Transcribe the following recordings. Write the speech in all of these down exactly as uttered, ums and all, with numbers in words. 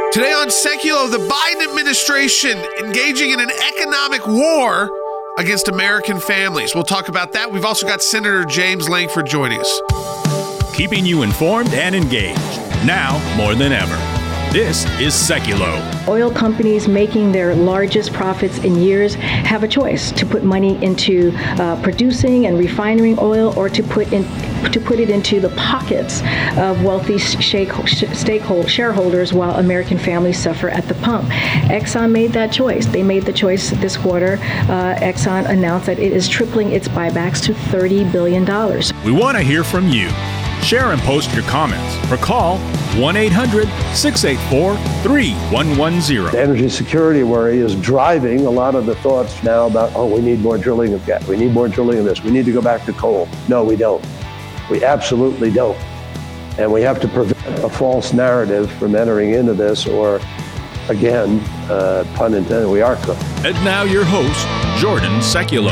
Today on Seculo, the Biden administration engaging in an economic war against American families. We'll talk about that. We've also got Senator James Lankford joining us. Keeping you informed and engaged, now more than ever. This is Seculo. Oil companies making their largest profits in years have a choice to put money into uh, producing and refining oil, or to put in to put it into the pockets of wealthy stakeholder shareholders while American families suffer at the pump. Exxon made that choice. They made the choice this quarter. Uh, Exxon announced that it is tripling its buybacks to thirty billion dollars. We want to hear from you. Share and post your comments or call one eight hundred six eight four three one one zero. The energy security worry is driving a lot of the thoughts now about, oh, we need more drilling of gas. We need more drilling of this. We need to go back to coal. No, we don't. We absolutely don't. And we have to prevent a false narrative from entering into this, or, again, uh, pun intended, we are cooked. And now your host, Jordan Seculo.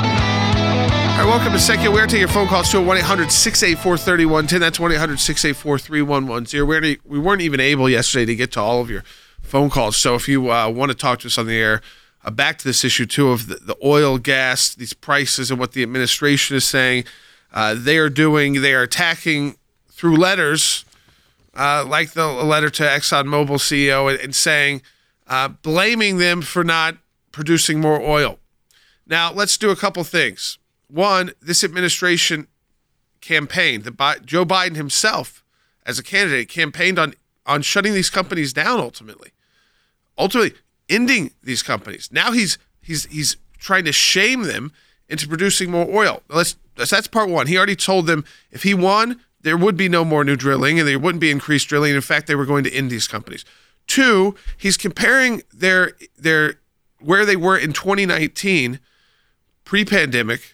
All right, welcome to Seculo. We're taking your phone calls to one eight hundred six eight four three one one zero. That's one eight hundred six eight four three one one zero. We we weren't even able yesterday to get to all of your phone calls. So if you uh, want to talk to us on the air, uh, back to this issue, too, of the, the oil, gas, these prices, and what the administration is saying uh, they are doing. They are attacking through letters, uh, like the letter to ExxonMobil C E O, and, and saying, uh, blaming them for not producing more oil. Now, let's do a couple things. One, this administration campaigned, the Bi- Joe Biden himself, as a candidate, campaigned on, on shutting these companies down ultimately. Ultimately, ending these companies. Now he's he's he's trying to shame them into producing more oil. Let's, that's part one. He already told them if he won, there would be no more new drilling and there wouldn't be increased drilling. In fact, they were going to end these companies. Two, he's comparing their their where they were in twenty nineteen, pre-pandemic,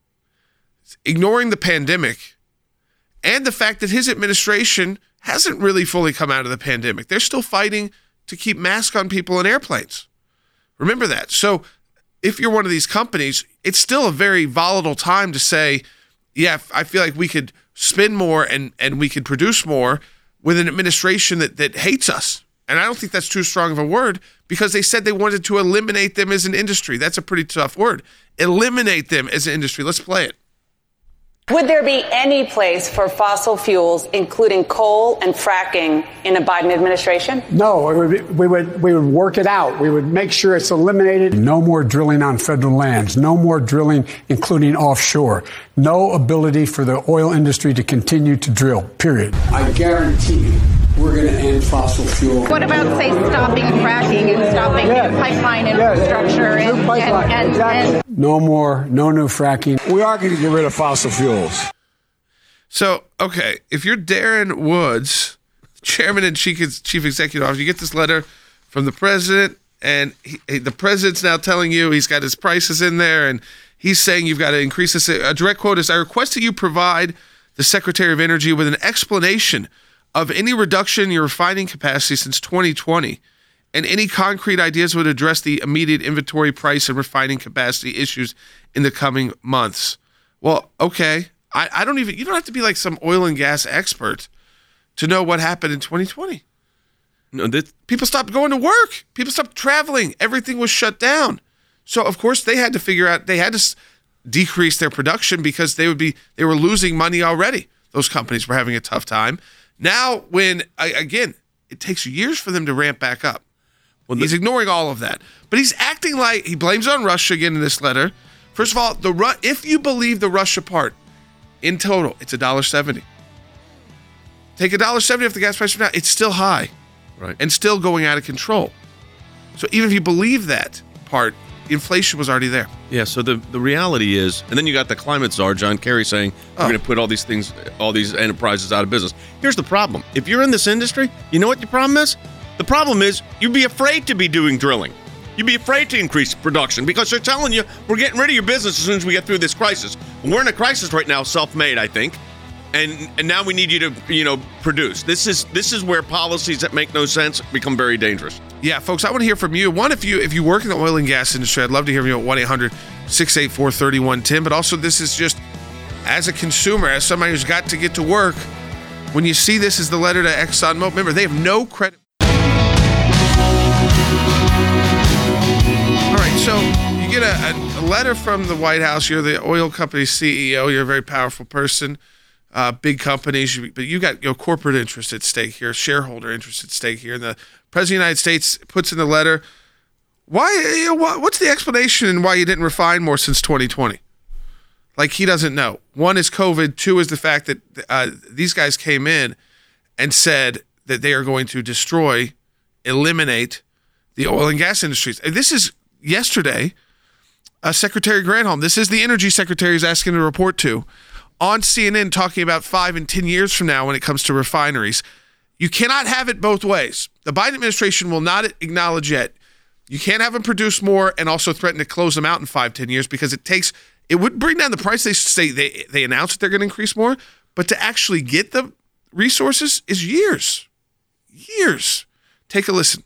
ignoring the pandemic, and the fact that his administration hasn't really fully come out of the pandemic. They're still fighting to keep masks on people in airplanes. Remember that. So if you're one of these companies, it's still a very volatile time to say, yeah, I feel like we could spend more and, and we could produce more with an administration that, that hates us. And I don't think that's too strong of a word, because they said they wanted to eliminate them as an industry. That's a pretty tough word. Eliminate them as an industry. Let's play it. Would there be any place for fossil fuels, including coal and fracking, in a Biden administration? No, it would be, we would we would work it out. We would make sure it's eliminated. No more drilling on federal lands. No more drilling, including offshore. No ability for the oil industry to continue to drill, period. I guarantee you, we're going to end fossil fuel. What about, say, stopping fracking and stopping yes. new pipeline infrastructure? Yes. And, pipeline. and, and, exactly. and No more, no new fracking. We are going to get rid of fossil fuels. So, okay, if you're Darren Woods, chairman and chief, chief executive officer, you get this letter from the president, and he, the president's now telling you he's got his prices in there, and he's saying you've got to increase this. A direct quote is, I request that you provide the Secretary of Energy with an explanation of any reduction in your refining capacity since twenty twenty, and any concrete ideas would address the immediate inventory price and refining capacity issues in the coming months. Well, okay. I, I don't even, you don't have to be like some oil and gas expert to know what happened in twenty twenty. No, that people stopped going to work. People stopped traveling. Everything was shut down. So, of course, they had to figure out, they had to s- decrease their production because they would be, they were losing money already. Those companies were having a tough time. Now, when, again, it takes years for them to ramp back up. Well, he's ignoring all of that. But he's acting like, he blames on Russia again in this letter. First of all, the Ru- if you believe the Russia part, in total, it's one dollar seventy. Take one dollar seventy off the gas price from now, it's still high. Right. And still going out of control. So even if you believe that part, inflation was already there. Yeah, so the, the reality is, and then you got the climate czar, John Kerry, saying we're Oh. going to put all these things, all these enterprises out of business. Here's the problem. If you're in this industry, you know what your problem is? The problem is you'd be afraid to be doing drilling. You'd be afraid to increase production because they're telling you we're getting rid of your business as soon as we get through this crisis. We're in a crisis right now, self-made, I think. And and now we need you to, you know, produce. This is this is where policies that make no sense become very dangerous. Yeah, folks, I want to hear from you. One, if you if you work in the oil and gas industry, I'd love to hear from you at one eight hundred six eight four three one one zero. But also, this is just as a consumer, as somebody who's got to get to work, when you see this as the letter to ExxonMobil, remember, they have no credit. So you get a, a letter from the White House. You're the oil company C E O. You're a very powerful person. Uh, big companies, but you got you know, corporate interest at stake here, shareholder interest at stake here. And the President of the United States puts in the letter, why? You know, what's the explanation why you didn't refine more since twenty twenty? Like, he doesn't know. One is COVID. Two is the fact that uh, these guys came in and said that they are going to destroy, eliminate the oil and gas industries. And this is yesterday, uh, Secretary Granholm, this is the energy secretary is asking to report to, on C N N talking about five and ten years from now when it comes to refineries. You cannot have it both ways. The Biden administration will not acknowledge yet. You can't have them produce more and also threaten to close them out in five, ten years because it takes, it would bring down the price. They say they, they announce that they're going to increase more, but to actually get the resources is years. Years. Take a listen.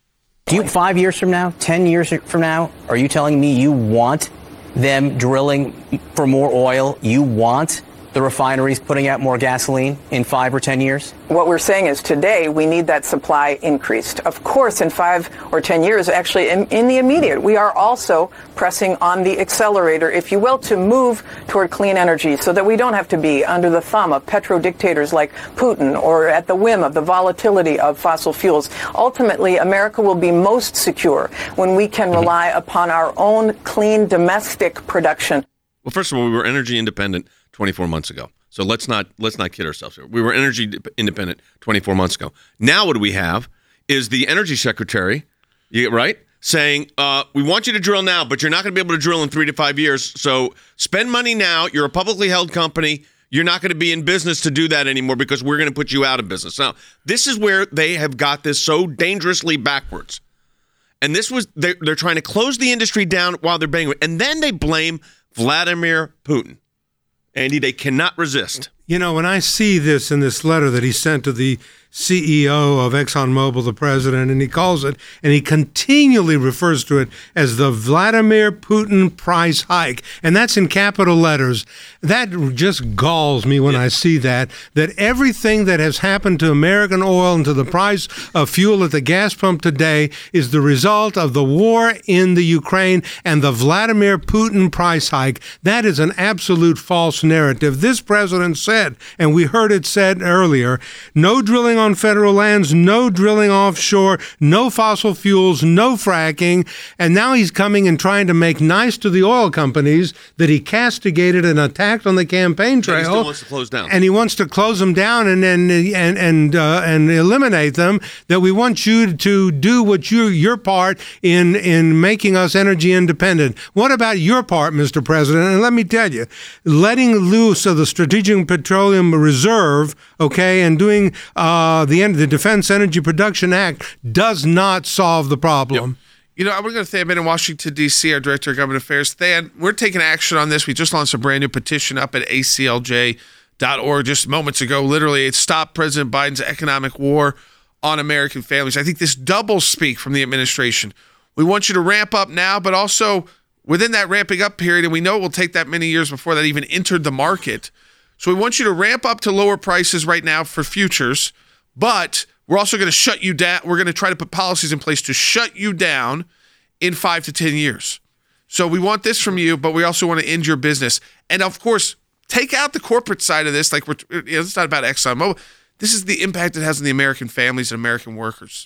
Do you, five years from now, ten years from now, are you telling me you want them drilling for more oil? You want the refineries putting out more gasoline in five or ten years? What we're saying is today we need that supply increased. Of course, in five or ten years, actually in, in the immediate, we are also pressing on the accelerator, if you will, to move toward clean energy so that we don't have to be under the thumb of petro dictators like Putin or at the whim of the volatility of fossil fuels. Ultimately, America will be most secure when we can rely upon our own clean domestic production. Well, first of all, we were energy independent twenty-four months ago. So let's not let's not kid ourselves here. We were energy independent twenty-four months ago. Now what do we have is the energy secretary, you get right, saying, uh, we want you to drill now, but you're not going to be able to drill in three to five years. So spend money now. You're a publicly held company. You're not going to be in business to do that anymore because we're going to put you out of business. Now, this is where they have got this so dangerously backwards. And this was, they're, they're trying to close the industry down while they're banging it. And then they blame Vladimir Putin. Andy, they cannot resist. You know, when I see this in this letter that he sent to the C E O of ExxonMobil, the president, and he calls it, and he continually refers to it as the Vladimir Putin price hike, and that's in capital letters. That just galls me when yeah. I see that, that everything that has happened to American oil and to the price of fuel at the gas pump today is the result of the war in the Ukraine and the Vladimir Putin price hike. That is an absolute false narrative. This president said, and we heard it said earlier, no drilling on federal lands, no drilling offshore, no fossil fuels, no fracking, and now he's coming and trying to make nice to the oil companies that he castigated and attacked on the campaign trail. And he still wants to close down. And he wants to close them down and and and and, uh, and eliminate them. That we want you to do what you your part in in making us energy independent. What about your part, Mister President? And let me tell you, letting loose of the Strategic Petroleum Reserve, okay, and doing uh, the the Defense Energy Production Act does not solve the problem. Yep. You know, I'm going to say I've been in Washington, D C, our Director of Government Affairs. Stan, we're taking action on this. We just launched a brand new petition up at A C L J dot org just moments ago. Literally, it stopped President Biden's economic war on American families. I think this double speak from the administration. We want you to ramp up now, but also within that ramping up period, and we know it will take that many years before that even entered the market. So we want you to ramp up to lower prices right now for futures, but we're also going to shut you down. We're going to try to put policies in place to shut you down in five to ten years. So we want this from you, but we also want to end your business. And of course, take out the corporate side of this. Like, we're, you know, it's not about ExxonMobil. This is the impact it has on the American families and American workers.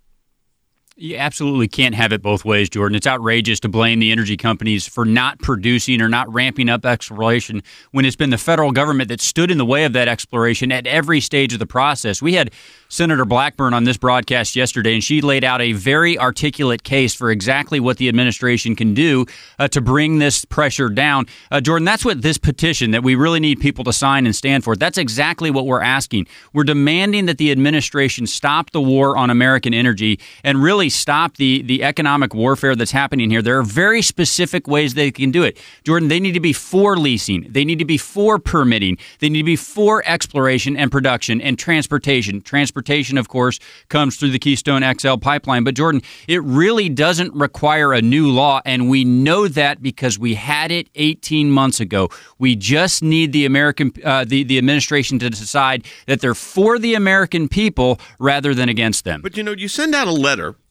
You absolutely can't have it both ways, Jordan. It's outrageous to blame the energy companies for not producing or not ramping up exploration when it's been the federal government that stood in the way of that exploration at every stage of the process. We had Senator Blackburn on this broadcast yesterday, and she laid out a very articulate case for exactly what the administration can do uh, to bring this pressure down. Uh, Jordan, that's what this petition that we really need people to sign and stand for, that's exactly what we're asking. We're demanding that the administration stop the war on American energy and really stop the, the economic warfare that's happening here. There are very specific ways they can do it. Jordan, they need to be for leasing. They need to be for permitting. They need to be for exploration and production and transportation. Transportation, of course, comes through the Keystone X L pipeline. But, Jordan, it really doesn't require a new law, and we know that because we had it eighteen months ago. We just need the American, uh, the, the administration to decide that they're for the American people rather than against them. But, you know, you send out a letter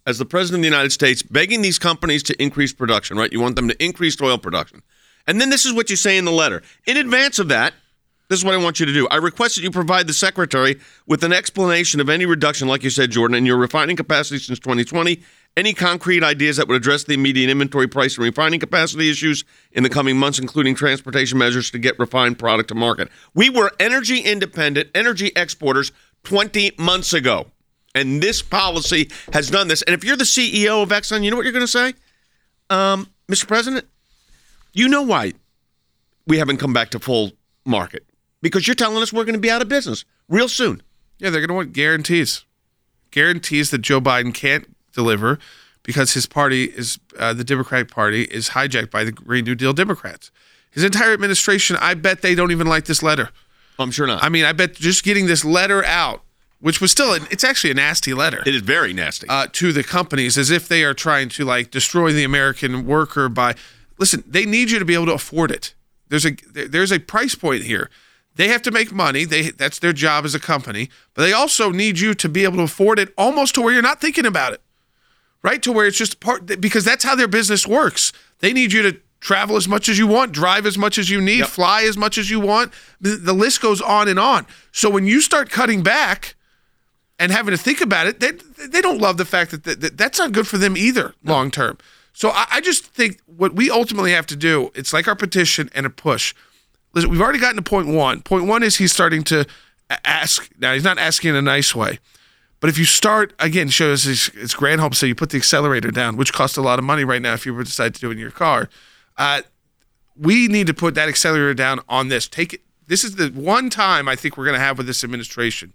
as the president of the United States, begging these companies to increase production, right? You want them to increase oil production. And then this is what you say in the letter. In advance of that, this is what I want you to do. I request that you provide the secretary with an explanation of any reduction, like you said, Jordan, in your refining capacity since twenty twenty, any concrete ideas that would address the immediate inventory price and refining capacity issues in the coming months, including transportation measures to get refined product to market. We were energy independent, energy exporters twenty months ago, and this policy has done this. And if you're the C E O of Exxon, you know what you're going to say? Um, Mister President, you know why we haven't come back to full market. Because you're telling us we're going to be out of business real soon. Yeah, they're going to want guarantees. Guarantees that Joe Biden can't deliver because his party is, uh, the Democratic Party, is hijacked by the Green New Deal Democrats. His entire administration, I bet they don't even like this letter. I'm sure not. I mean, I bet just getting this letter out, which was still, a, it's actually a nasty letter. It is very nasty. Uh, to the companies, as if they are trying to, like, destroy the American worker by, listen, they need you to be able to afford it. There's a there's a price point here. They have to make money. They that's their job as a company. But they also need you to be able to afford it almost to where you're not thinking about it, right? To where it's just part, because that's how their business works. They need you to travel as much as you want, drive as much as you need, yep. fly as much as you want. The, the list goes on and on. So when you start cutting back and having to think about it, they they don't love the fact that, that, that that's not good for them either long term. So I, I just think what we ultimately have to do, it's like our petition and a push. Listen, we've already gotten to point one. Point one is he's starting to ask. Now, he's not asking in a nice way. But if you start, again, shows his, his Granholm say you put the accelerator down, which costs a lot of money right now if you were to decide to do it in your car. Uh, we need to put that accelerator down on this. Take it. This is the one time I think we're going to have with this administration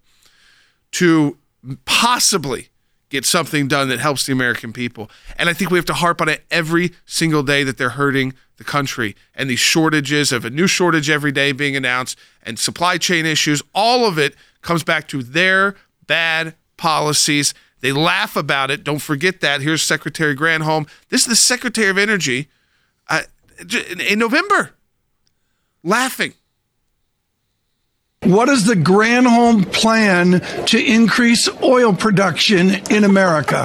to possibly get something done that helps the American people. And I think we have to harp on it every single day that they're hurting the country. And these shortages of a new shortage every day being announced and supply chain issues, all of it comes back to their bad policies. They laugh about it. Don't forget that. Here's Secretary Granholm. This is the Secretary of Energy uh, in November, laughing. What is the Granholm plan to increase oil production in America?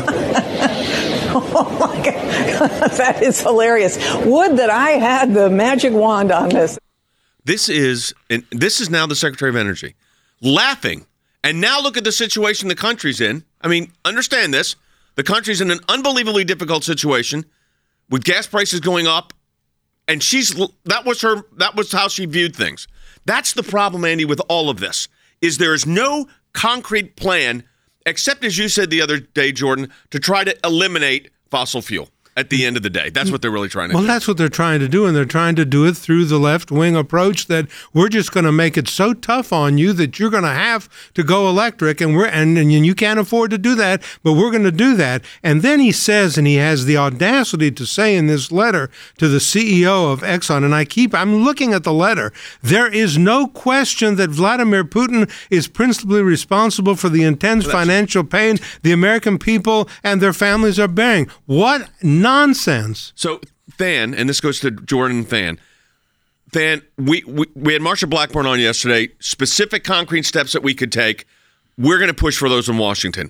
Oh, my God. That is hilarious. Would that I had the magic wand on this. This is, and this is now the Secretary of Energy laughing. And now look at the situation the country's in. I mean, understand this. The country's in an unbelievably difficult situation with gas prices going up. And she's that was her that was how she viewed things. That's the problem, Andy, with all of this, is there is no concrete plan, except, as you said the other day, Jordan, to try to eliminate fossil fuel at the end of the day. That's what they're really trying to well, do. Well, that's what they're trying to do, and they're trying to do it through the left-wing approach that we're just going to make it so tough on you that you're going to have to go electric, and we're and, and you can't afford to do that, but we're going to do that. And then he says, and he has the audacity to say in this letter to the C E O of Exxon, and I keep, I'm looking at the letter, there is no question that Vladimir Putin is principally responsible for the intense well, financial pain the American people and their families are bearing. What nonsense. So, Than, and this goes to Jordan Than. Than, we, we, we had Marsha Blackburn on yesterday, specific concrete steps that we could take. We're going to push for those in Washington.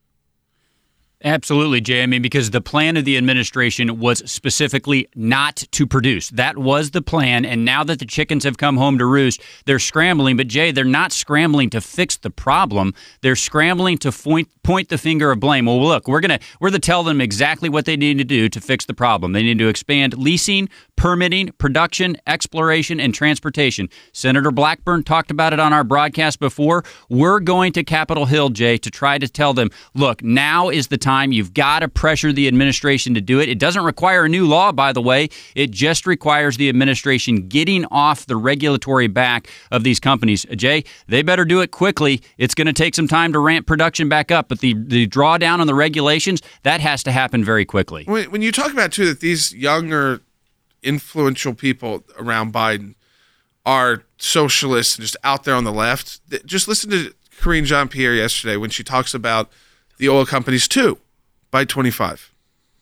Absolutely, Jay. I mean, because the plan of the administration was specifically not to produce. That was the plan, and now that the chickens have come home to roost, they're scrambling. But, Jay, they're not scrambling to fix the problem. They're scrambling to point, point the finger of blame. Well, look, we're going to we're going to tell them exactly what they need to do to fix the problem. They need to expand leasing, permitting, production, exploration, and transportation. Senator Blackburn talked about it on our broadcast before. We're going to Capitol Hill, Jay, to try to tell them, look, now is the time. You've got to pressure the administration to do it. It doesn't require a new law, by the way. It just requires the administration getting off the regulatory back of these companies. Jay, they better do it quickly. It's going to take some time to ramp production back up, but the, the drawdown on the regulations, that has to happen very quickly. When, when you talk about, too, that these younger, influential people around Biden are socialists and just out there on the left, just listen to Karine Jean-Pierre yesterday when she talks about the oil companies too by twenty-five.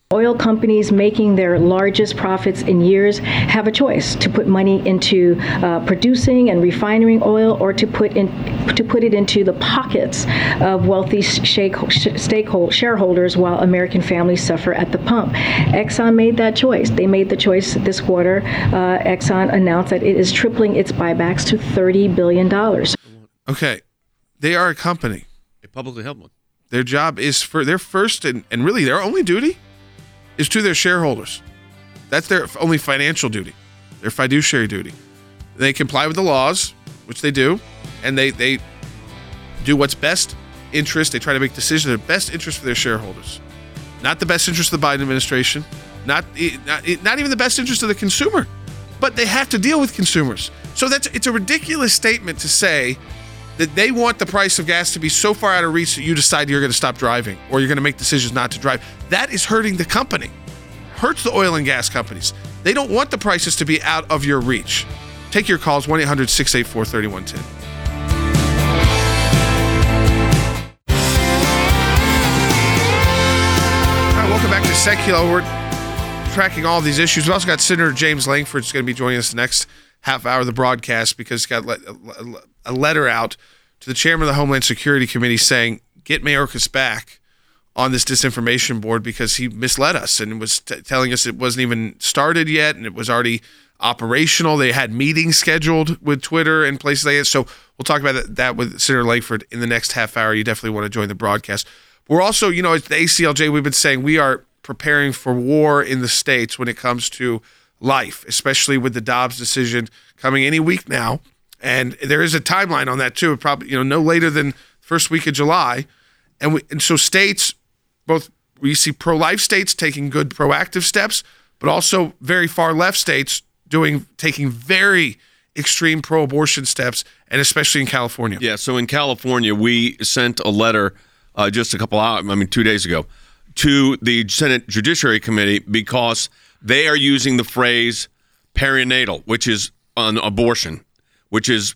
Oil companies making their largest profits in years have a choice to put money into uh, producing and refining oil, or to put in to put it into the pockets of wealthy stakeholder shareholders, while American families suffer at the pump. Exxon made that choice. They made the choice this quarter. Uh, Exxon announced that it is tripling its buybacks to thirty billion dollars. Okay, they are a company, a publicly held one. Their job is for their first and, and really their only duty is to their shareholders. That's their only financial duty, their fiduciary duty. They comply with the laws, which they do, and they, they do what's best interest. They try to make decisions in the best interest for their shareholders. Not the best interest of the Biden administration, not, not, not even the best interest of the consumer, but they have to deal with consumers. So that's it's a ridiculous statement to say that they want the price of gas to be so far out of reach that you decide you're going to stop driving or you're going to make decisions not to drive. That is hurting the company, hurts the oil and gas companies. They don't want the prices to be out of your reach. Take your calls, one eight hundred six eight four three one one zero. All right, welcome back to Secular. We're tracking all these issues. We've also got Senator James Lankford who's going to be joining us the next half hour of the broadcast because he's got a letter out to the chairman of the Homeland Security Committee saying, get Mayorkas back on this disinformation board because he misled us and was t- telling us it wasn't even started yet and it was already operational. They had meetings scheduled with Twitter and places like that. So we'll talk about that, that with Senator Lankford in the next half hour. You definitely want to join the broadcast. We're also, you know, at the A C L J, we've been saying we are preparing for war in the states when it comes to life, especially with the Dobbs decision coming any week now. And there is a timeline on that too, probably, you know, no later than first week of July. And we, and so states, both we see pro-life states taking good proactive steps, but also very far left states doing taking very extreme pro-abortion steps, and especially in California. Yeah, so in California, we sent a letter uh, just a couple hours, I mean, two days ago, to the Senate Judiciary Committee because they are using the phrase perinatal, which is on abortion, which is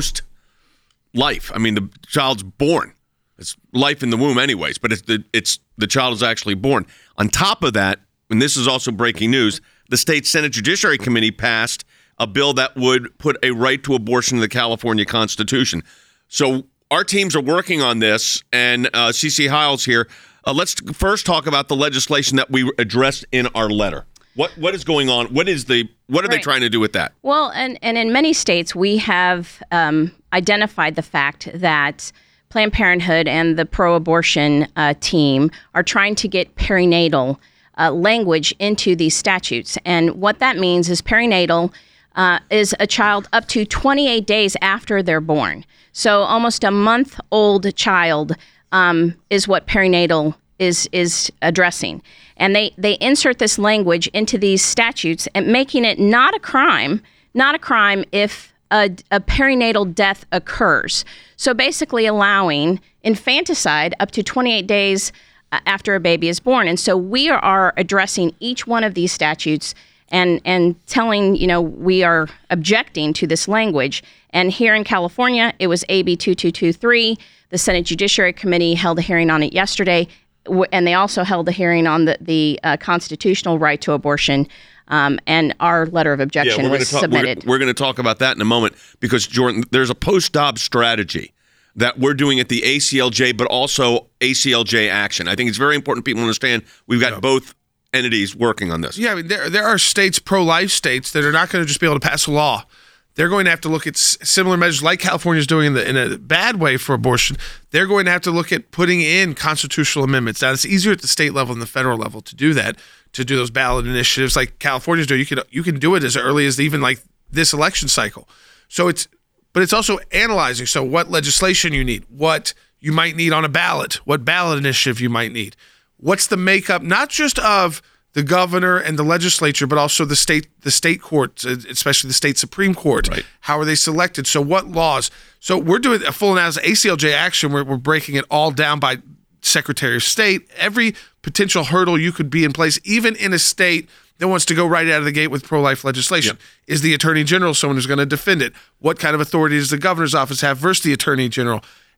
post-life. I mean, the child's born. It's life in the womb anyways, but it's the, it's the child is actually born. On top of that, and this is also breaking news, the state Senate Judiciary Committee passed a bill that would put a right to abortion in the California Constitution. So our teams are working on this, and uh, Cece Hiles here. Uh, let's first talk about the legislation that we addressed in our letter. What what is going on? What is the what are right. they trying to do with that? Well, and, and in many states, we have um, identified the fact that Planned Parenthood and the pro-abortion uh, team are trying to get perinatal uh, language into these statutes. And what that means is perinatal uh, is a child up to twenty-eight days after they're born. So almost a month-old child um, is what perinatal is is addressing. And they, they insert this language into these statutes and making it not a crime, not a crime if a, a perinatal death occurs. So basically allowing infanticide up to twenty-eight days after a baby is born. And so we are addressing each one of these statutes and, and telling, you know, we are objecting to this language. And here in California, it was A B two two two three. The Senate Judiciary Committee held a hearing on it yesterday. And they also held a hearing on the, the uh, constitutional right to abortion. Um, and our letter of objection yeah, was talk, submitted. We're, we're going to talk about that in a moment because, Jordan, there's a post-Dobbs strategy that we're doing at the A C L J, but also A C L J Action. I think it's very important people understand we've got yeah. both entities working on this. Yeah, I mean, there, there are states, pro-life states, that are not going to just be able to pass a law. They're going to have to look at similar measures like California is doing in, the, in a bad way for abortion. They're going to have to look at putting in constitutional amendments. Now, it's easier at the state level than the federal level to do that, to do those ballot initiatives like California's doing. You can you can do it as early as even like this election cycle. So it's, but it's also analyzing. So what legislation you need, what you might need on a ballot, what ballot initiative you might need. What's the makeup, not just of the governor and the legislature, but also the state, the state courts, especially the state Supreme Court. Right. How are they selected? So what laws? So we're doing a full analysis. A C L J Action, we're, we're breaking it all down by Secretary of State. Every potential hurdle you could be in place, even in a state that wants to go right out of the gate with pro-life legislation. Yep. Is the Attorney General someone who's going to defend it? What kind of authority does the governor's office have versus the Attorney General?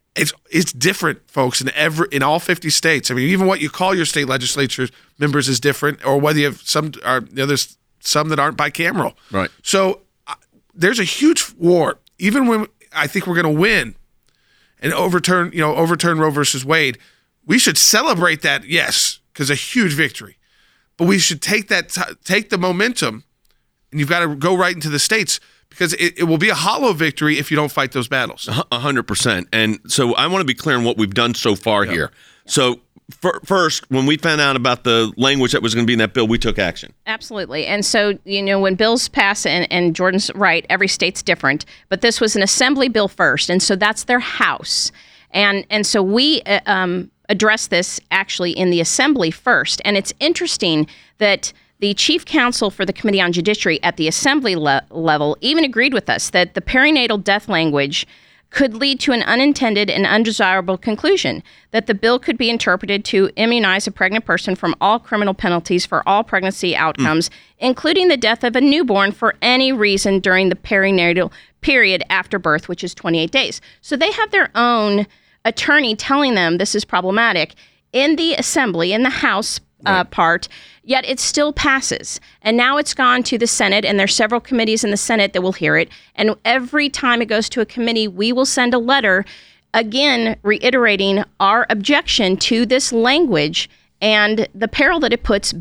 It's it's different, folks, in every in all fifty states. I mean, even what you call your state legislature members is different, or whether you have some are you know, there's some that aren't bicameral. Right. So uh, there's a huge war. Even when I think we're going to win and overturn, you know, overturn Roe versus Wade, we should celebrate that, yes, because a huge victory. But we should take that t- take the momentum, and you've got to go right into the states. Because it, it will be a hollow victory if you don't fight those battles. A hundred percent. And so I want to be clear on what we've done so far yep. here. So f- first, when we found out about the language that was going to be in that bill, we took action. Absolutely. And so, you know, when bills pass, and, and Jordan's right, every state's different, but this was an assembly bill first. And so that's their house. And, and so we uh, um, address this actually in the assembly first. And it's interesting that the chief counsel for the Committee on Judiciary at the assembly le- level even agreed with us that the perinatal death language could lead to an unintended and undesirable conclusion, that the bill could be interpreted to immunize a pregnant person from all criminal penalties for all pregnancy outcomes, mm. including the death of a newborn for any reason during the perinatal period after birth, which is twenty-eight days. So they have their own attorney telling them this is problematic in the assembly, in the House Uh, part, yet it still passes. And now it's gone to the Senate, and there's several committees in the Senate that will hear it. And every time it goes to a committee, we will send a letter, again, reiterating our objection to this language and the peril that it puts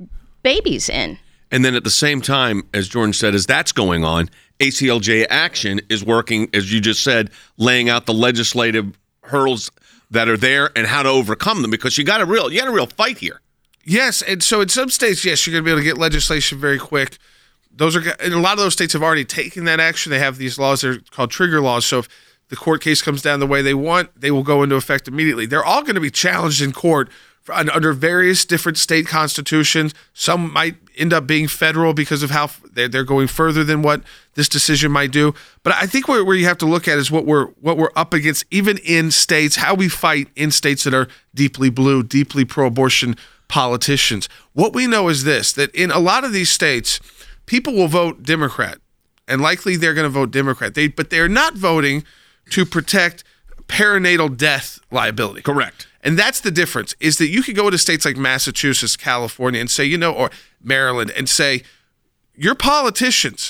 babies in. And then at the same time, as Jordan said, as that's going on, A C L J Action is working, as you just said, laying out the legislative hurdles that are there and how to overcome them, because you got a real, you got a real fight here. Yes, and so in some states, yes, you're going to be able to get legislation very quick. Those are, and a lot of those states have already taken that action. They have these laws, they're called trigger laws. So if the court case comes down the way they want, they will go into effect immediately. They're all going to be challenged in court for, under various different state constitutions. Some might end up being federal because of how they're, they're going further than what this decision might do. But I think where, where you have to look at is what we're what we're up against, even in states, how we fight in states that are deeply blue, deeply pro-abortion politicians. What we know is this, that in a lot of these states, people will vote Democrat, and likely they're going to vote Democrat. They, but they're not voting to protect perinatal death liability. Correct. And that's the difference, is that you could go to states like Massachusetts, California, and say, you know, or Maryland, and say, your politicians,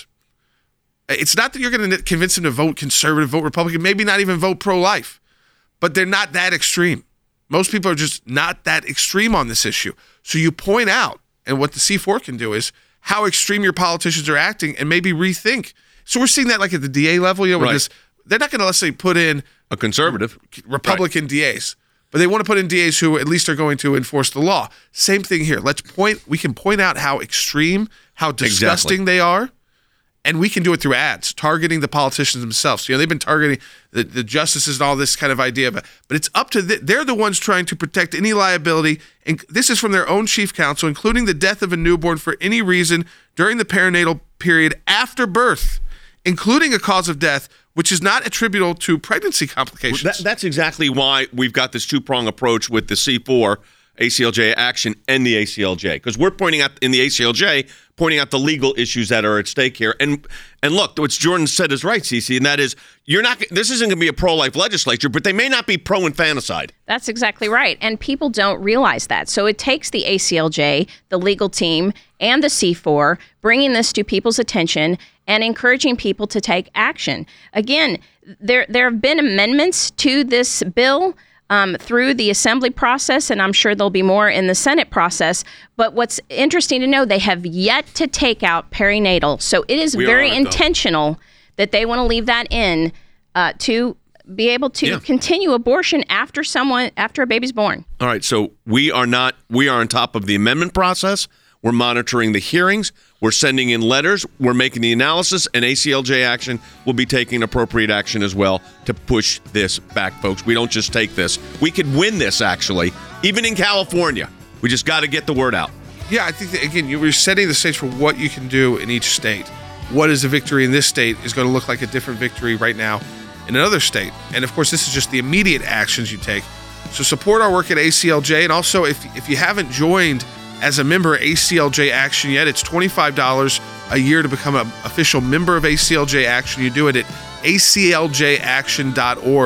it's not that you're going to convince them to vote conservative, vote Republican, maybe not even vote pro-life, but they're not that extreme. Most people are just not that extreme on this issue. So you point out, and what the C four can do is how extreme your politicians are acting and maybe rethink. So we're seeing that like at the D A level, you know, with right. this, they're not going to, let's say, put in a conservative Republican right. D As, but they want to put in D As who at least are going to enforce the law. Same thing here. Let's point, we can point out how extreme, how disgusting exactly. they are. And we can do it through ads, targeting the politicians themselves. You know, they've been targeting the, the justices and all this kind of idea. But, but it's up to the, they're the ones trying to protect any liability. And this is from their own chief counsel, including the death of a newborn for any reason during the perinatal period after birth, including a cause of death, which is not attributable to pregnancy complications. That, that's exactly why we've got this two-prong approach with the C four, A C L J Action, and the A C L J. Because we're pointing out in the A C L J, pointing out the legal issues that are at stake here. And and look, what Jordan said is right, Cece, and that is, you're not. This isn't going to be a pro-life legislature, but they may not be pro-infanticide. That's exactly right. And people don't realize that. So it takes the A C L J, the legal team, and the C four, bringing this to people's attention and encouraging people to take action. Again, there there have been amendments to this bill Um, through the assembly process, and I'm sure there'll be more in the Senate process. But what's interesting to know, they have yet to take out perinatal. So it is We very are, intentional that they want to leave that in uh, to be able to Yeah. continue abortion after someone, after a baby's born. All right, so we are not, we are on top of the amendment process. We're monitoring the hearings. We're sending in letters. We're making the analysis, and A C L J Action will be taking appropriate action as well to push this back, folks. We don't just take this. We could win this, actually, even in California. We just got to get the word out. Yeah, I think that, again, you were setting the stage for what you can do in each state. What is a victory in this state is going to look like a different victory right now in another state. And, of course, this is just the immediate actions you take. So support our work at A C L J. And also, if if you haven't joined as a member of A C L J Action yet, it's twenty-five dollars a year to become an official member of A C L J Action. You do it at A C L J action dot org.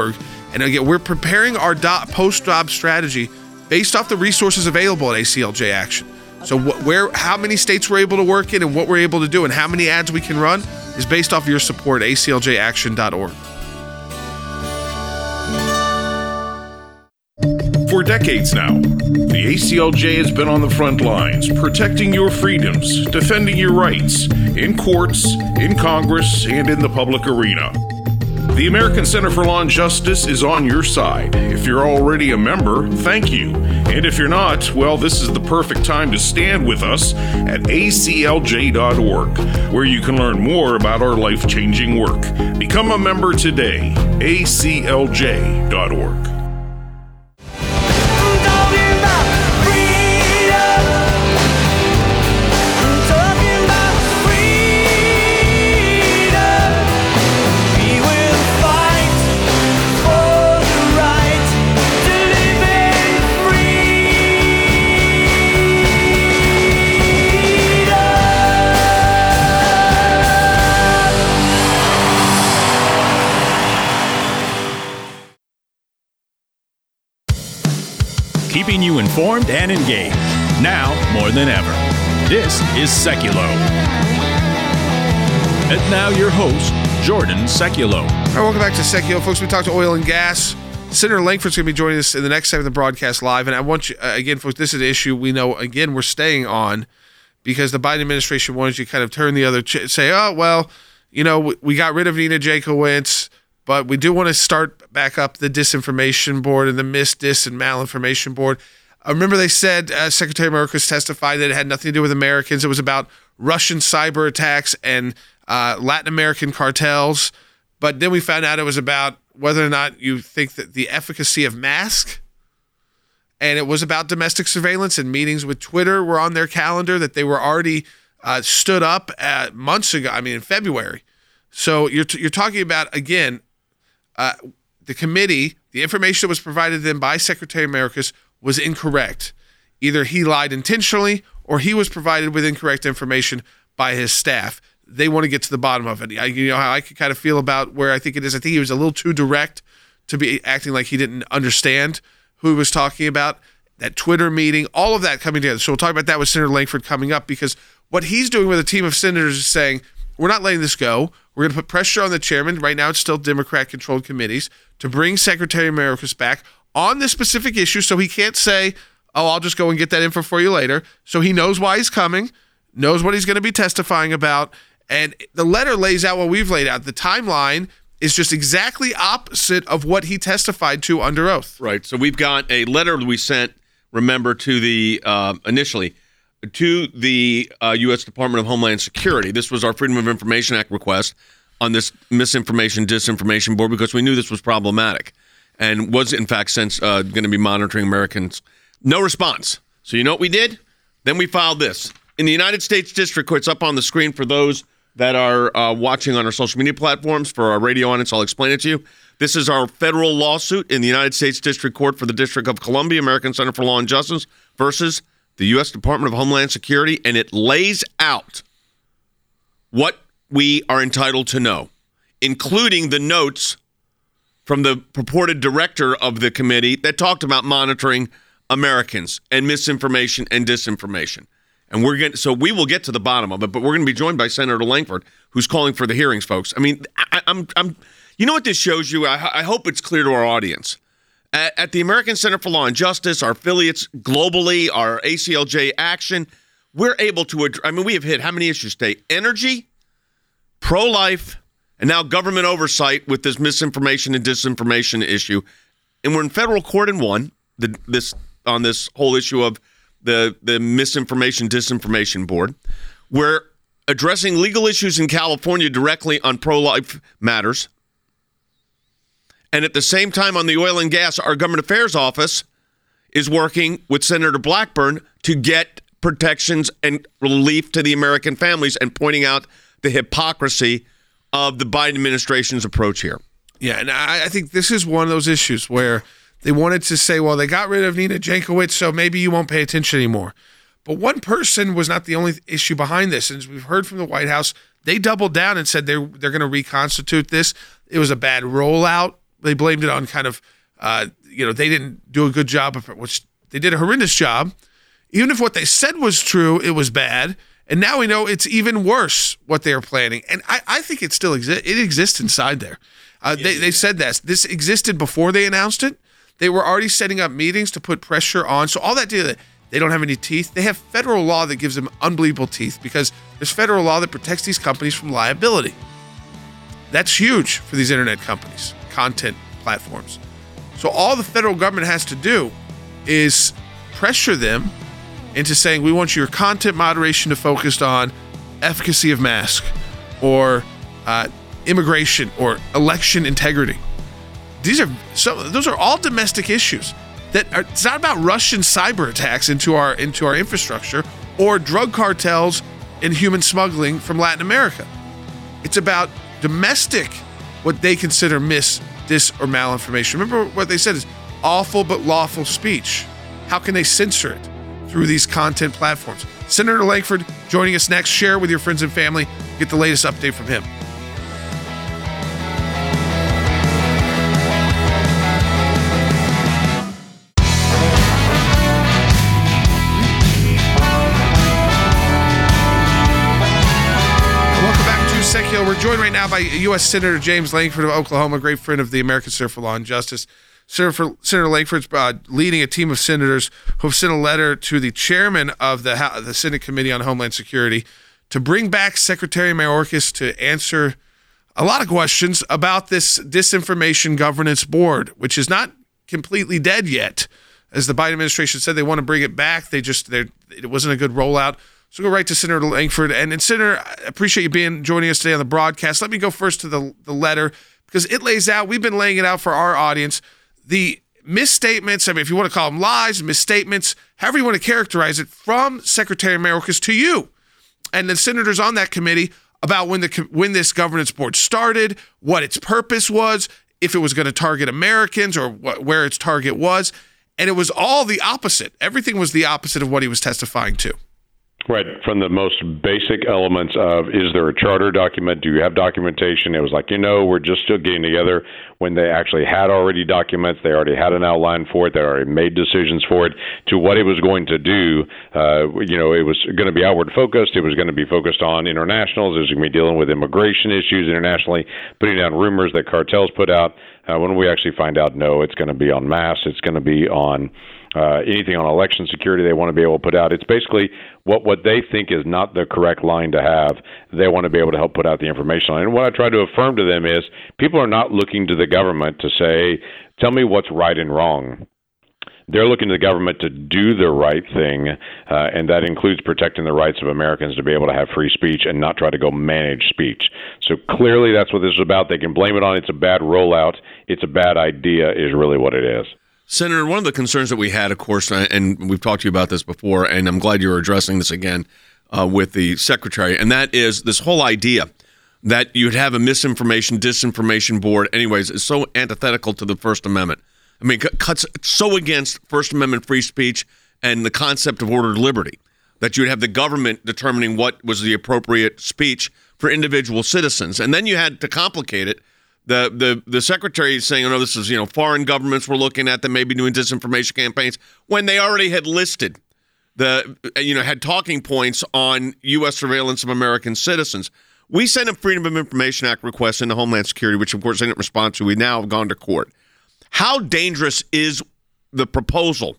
And again, we're preparing our do- post-job strategy based off the resources available at A C L J Action. So wh- where, how many states we're able to work in and what we're able to do and how many ads we can run is based off your support at A C L J action dot org. For decades now, the A C L J has been on the front lines, protecting your freedoms, defending your rights, in courts, in Congress, and in the public arena. The American Center for Law and Justice is on your side. If you're already a member, thank you. And if you're not, well, this is the perfect time to stand with us at A C L J dot org, where you can learn more about our life-changing work. Become a member today, A C L J dot org. Keeping you informed and engaged, now more than ever. This is Seculo. And now your host, Jordan Seculo. All right, welcome back to Seculo. Folks, we talked to oil and gas. Senator Lankford's going to be joining us in the next segment of the broadcast live. And I want you, uh, again, folks, this is an issue we know, again, we're staying on because the Biden administration wants you to kind of turn the other, ch- say, oh, well, you know, we, we got rid of Nina Jankowicz, but we do want to start back up the disinformation board and the mis, dis, and malinformation board. I remember they said, uh, Secretary Mayorkas testified that it had nothing to do with Americans. It was about Russian cyber attacks and uh, Latin American cartels. But then we found out it was about whether or not you think that the efficacy of masks. And it was about domestic surveillance, and meetings with Twitter were on their calendar that they were already uh, stood up at months ago. I mean, in February. So you're t- you're talking about, again, Uh, the committee, the information that was provided to them by Secretary Mayorkas was incorrect. Either he lied intentionally or he was provided with incorrect information by his staff. They want to get to the bottom of it. I, you know how I could kind of feel about where I think it is. I think he was a little too direct to be acting like he didn't understand who he was talking about. That Twitter meeting, all of that coming together. So we'll talk about that with Senator Lankford coming up, because what he's doing with a team of senators is saying, we're not letting this go. We're going to put pressure on the chairman. Right now, it's still Democrat-controlled committees to bring Secretary Mayorkas back on this specific issue, so he can't say, oh, I'll just go and get that info for you later. So he knows why he's coming, knows what he's going to be testifying about, and the letter lays out what we've laid out. The timeline is just exactly opposite of what he testified to under oath. Right. So we've got a letter we sent, remember, to the uh, initially to the uh, U S Department of Homeland Security. This was our Freedom of Information Act request on this misinformation, disinformation board, because we knew this was problematic and was, in fact, since uh, going to be monitoring Americans. No response. So you know what we did? Then we filed this. In the United States District Court, it's up on the screen for those that are uh, watching on our social media platforms. For our radio audience, I'll explain it to you. This is our federal lawsuit in the United States District Court for the District of Columbia, American Center for Law and Justice versus the U S Department of Homeland Security, and it lays out what we are entitled to know, including the notes from the purported director of the committee that talked about monitoring Americans and misinformation and disinformation. And we're getting, so we will get to the bottom of it, but we're going to be joined by Senator Lankford, who's calling for the hearings, folks. I mean, I, I'm, I'm, you know what this shows you? I, I hope it's clear to our audience. At, at the American Center for Law and Justice, our affiliates globally, our A C L J Action, we're able to, ad- I mean, we have hit how many issues today? Energy, pro-life, and now government oversight with this misinformation and disinformation issue. And we're in federal court and won the, this on this whole issue of the, the misinformation, disinformation board. We're addressing legal issues in California directly on pro-life matters. And at the same time, on the oil and gas, our government affairs office is working with Senator Blackburn to get protections and relief to the American families and pointing out the hypocrisy of the Biden administration's approach here. Yeah, and I, I think this is one of those issues where they wanted to say, well, they got rid of Nina Jankowicz, so maybe you won't pay attention anymore. But one person was not the only issue behind this. And as we've heard from the White House, they doubled down and said they're, they're going to reconstitute this. It was a bad rollout they blamed it on kind of, uh, you know, they didn't do a good job of it, which they did a horrendous job. Even if what they said was true, it was bad. And now we know it's even worse what they are planning. And I, I think it still exists. It exists inside there. Uh, they, they said this. This existed before they announced it. They were already setting up meetings to put pressure on. So all that data, they don't have any teeth. They have federal law that gives them unbelievable teeth because there's federal law that protects these companies from liability. That's huge for these internet companies, content platforms. So all the federal government has to do is pressure them into saying, we want your content moderation to focus on efficacy of mask or uh, immigration or election integrity. These are so those are all domestic issues that are, it's not about Russian cyber attacks into our into our infrastructure or drug cartels and human smuggling from Latin America. It's about domestic, what they consider mis, dis, or malinformation. Remember what they said is awful but lawful speech. How can they censor it through these content platforms? Senator Lankford joining us next. Share it with your friends and family. Get the latest update from him. Secular. We're joined right now by U S Senator James Lankford of Oklahoma, a great friend of the American Center for Law and Justice. Senator, Senator Lankford's uh, leading a team of senators who have sent a letter to the chairman of the, the Senate Committee on Homeland Security to bring back Secretary Mayorkas to answer a lot of questions about this Disinformation Governance Board, which is not completely dead yet. As the Biden administration said, they want to bring it back. They just, it wasn't a good rollout. So go right to Senator Lankford. And, and Senator, I appreciate you being joining us today on the broadcast. Let me go first to the, the letter because it lays out, we've been laying it out for our audience, the misstatements, I mean, if you want to call them lies, misstatements, however you want to characterize it, from Secretary Mayorkas to you and the senators on that committee about when the when this governance board started, what its purpose was, if it was going to target Americans or what, where its target was. And it was all the opposite. Everything was the opposite of what he was testifying to. Right. From the most basic elements of, is there a charter document? Do you have documentation? It was like, you know, we're just still getting together, when they actually had already documents. They already had an outline for it. They already made decisions for it, to what it was going to do. Uh, you know, it was going to be outward focused. It was going to be focused on internationals. It was going to be dealing with immigration issues internationally, putting down rumors that cartels put out. Uh, when we actually find out, no, it's going to be on mass. It's going to be on Uh, anything on election security they want to be able to put out. It's basically what, what they think is not the correct line to have. They want to be able to help put out the information on. And what I try to affirm to them is, people are not looking to the government to say, tell me what's right and wrong. They're looking to the government to do the right thing, uh, and that includes protecting the rights of Americans to be able to have free speech and not try to go manage speech. So clearly that's what this is about. They can blame it on it's a bad rollout. It's a bad idea is really what it is. Senator, one of the concerns that we had, of course, and we've talked to you about this before, and I'm glad you're addressing this again uh, with the Secretary, and that is this whole idea that you'd have a misinformation, disinformation board, anyways, is so antithetical to the First Amendment. I mean, it cuts so against First Amendment free speech and the concept of ordered liberty, that you'd have the government determining what was the appropriate speech for individual citizens. And then you had to complicate it. The the the secretary is saying, oh, no, this is, you know, foreign governments we're looking at that may be doing disinformation campaigns, when they already had listed the, you know, had talking points on U S surveillance of American citizens. We sent a Freedom of Information Act request into Homeland Security, which, of course, they didn't respond to. We now have gone to court. How dangerous is the proposal